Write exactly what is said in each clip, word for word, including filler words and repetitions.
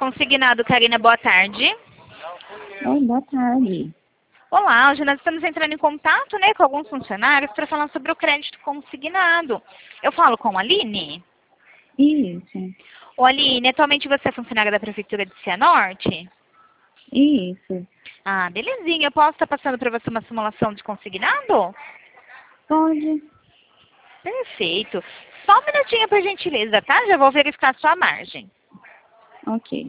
Consignado, Karina, boa tarde. Oi, boa tarde. Olá, hoje nós estamos entrando em contato, né, com alguns funcionários para falar sobre o crédito consignado. Eu falo com a Aline? Isso, Ô, Aline, atualmente você é funcionária da Prefeitura de Cianorte? isso. Ah, belezinha. Eu posso estar passando para você uma simulação de consignado? Pode? Perfeito. Só um minutinho, por gentileza, tá? Já vou verificar a sua margem. Ok.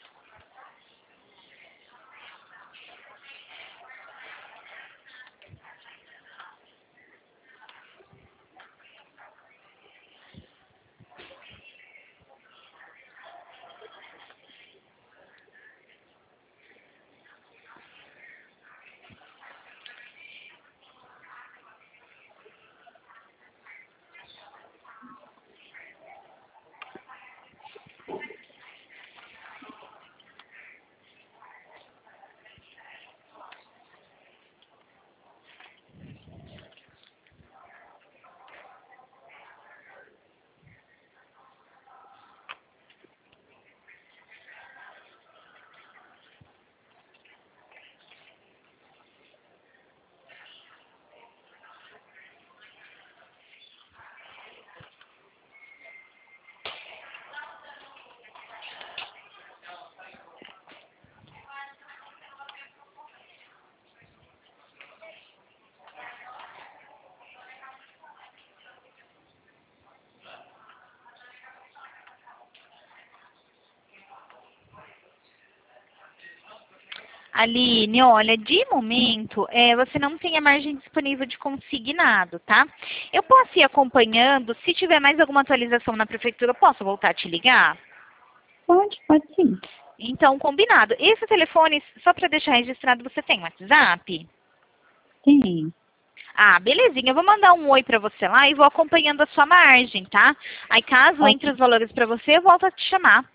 Aline, olha, de momento, é, você não tem a margem disponível de consignado, tá? Eu posso ir acompanhando. Se tiver mais alguma atualização na Prefeitura, eu posso voltar a te ligar? Pode, pode sim. Então, combinado. Esse telefone, só para deixar registrado, você tem WhatsApp? Tem. Ah, belezinha. Eu vou mandar um oi para você lá e vou acompanhando a sua margem, tá? Aí, caso entre Ok. os valores para você, eu volto a te chamar.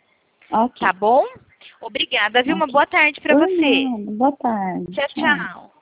Ok. Tá bom? Obrigada, viu? Uma Ok. boa tarde para Por você. nada. Boa tarde. Tchau, Tchau. tchau.